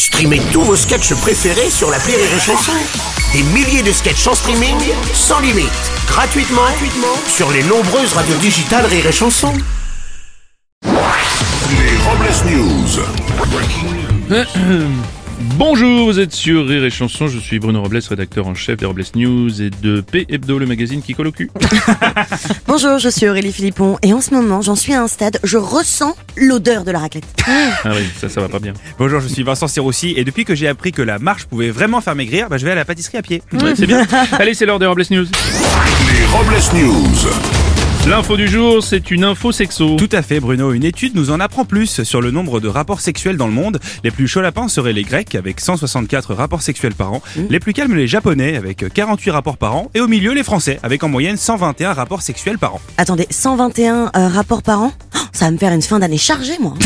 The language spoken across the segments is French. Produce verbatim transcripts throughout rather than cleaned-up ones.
Streamez tous vos sketchs préférés sur l'appli Rire et Chanson. Des milliers de sketchs en streaming, sans limite, gratuitement, gratuitement sur les nombreuses radios digitales Rire et Chanson. Les Robles News. Bonjour, vous êtes sur Rire et Chanson, je suis Bruno Robles, rédacteur en chef des Robles News et de P Hebdo, le magazine qui colle au cul. Bonjour, je suis Aurélie Philippon et en ce moment j'en suis à un stade, je ressens l'odeur de la raclette. Ah oui, ça, ça va pas bien. Bonjour, je suis Vincent Serroussi et depuis que j'ai appris que la marche pouvait vraiment faire maigrir, bah je vais à la pâtisserie à pied. Ouais, c'est bien. Allez, c'est l'heure des Robles News. Les Robles News. L'info du jour, c'est une info sexo. Tout à fait Bruno, une étude nous en apprend plus sur le nombre de rapports sexuels dans le monde. Les plus chauds lapins seraient les Grecs avec cent soixante-quatre rapports sexuels par an, mmh. les plus calmes les Japonais avec quarante-huit rapports par an et au milieu les Français avec en moyenne cent vingt et un rapports sexuels par an. Attendez, cent vingt et un euh, rapports par an oh, ça va me faire une fin d'année chargée moi.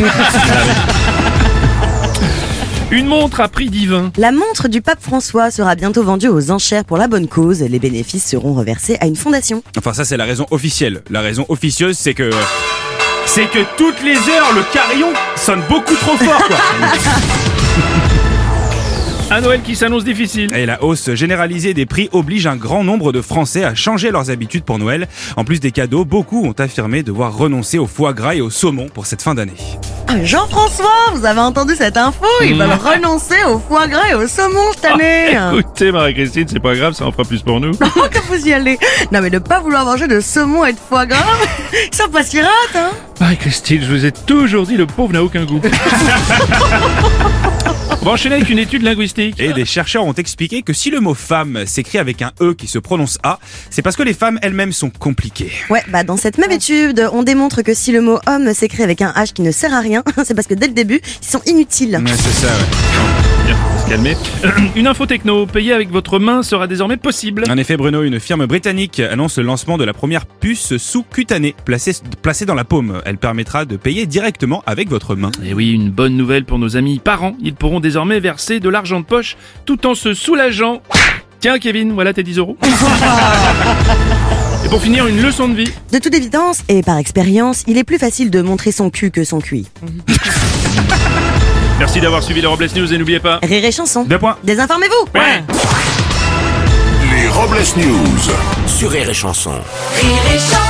Une montre à prix divin. La montre du pape François sera bientôt vendue aux enchères pour la bonne cause. Les bénéfices seront reversés à une fondation. Enfin ça c'est la raison officielle. La raison officieuse c'est que... C'est que toutes les heures le carillon sonne beaucoup trop fort quoi. Un Noël qui s'annonce difficile. Et la hausse généralisée des prix oblige un grand nombre de Français à changer leurs habitudes pour Noël. En plus des cadeaux, beaucoup ont affirmé devoir renoncer au foie gras et au saumon pour cette fin d'année. Jean-François, vous avez entendu cette info? Ils veulent renoncer au foie gras et au saumon cette année. Oh, écoutez Marie-Christine, c'est pas grave, ça en fera plus pour nous. Oh, que vous y allez. Non mais de pas vouloir manger de saumon et de foie gras, ça passe si rate, hein. Marie-Christine, je vous ai toujours dit, le pauvre n'a aucun goût. On va enchaîner avec une étude linguistique. Et des chercheurs ont expliqué que si le mot femme s'écrit avec un E qui se prononce A, c'est parce que les femmes elles-mêmes sont compliquées. Ouais, bah dans cette même étude, on démontre que si le mot homme s'écrit avec un H qui ne sert à rien, c'est parce que dès le début, ils sont inutiles. Ouais, c'est ça, ouais. Bien, faut se calmer. Une info techno, payer avec votre main sera désormais possible. En effet, Bruno, une firme britannique annonce le lancement de la première puce sous-cutanée placée, placée dans la paume. Elle permettra de payer directement avec votre main. Et oui, une bonne nouvelle pour nos amis parents. Ils pourront désormais verser de l'argent de poche tout en se soulageant. Tiens Kevin, voilà tes dix euros. Et pour finir, une leçon de vie. De toute évidence, et par expérience, il est plus facile de montrer son cul que son cuit. Merci d'avoir suivi les Robles News et n'oubliez pas... Rire et Chanson. Deux points. Désinformez-vous. Ouais. Les Robles News. Sur Rire et Chanson. Rire et Chanson.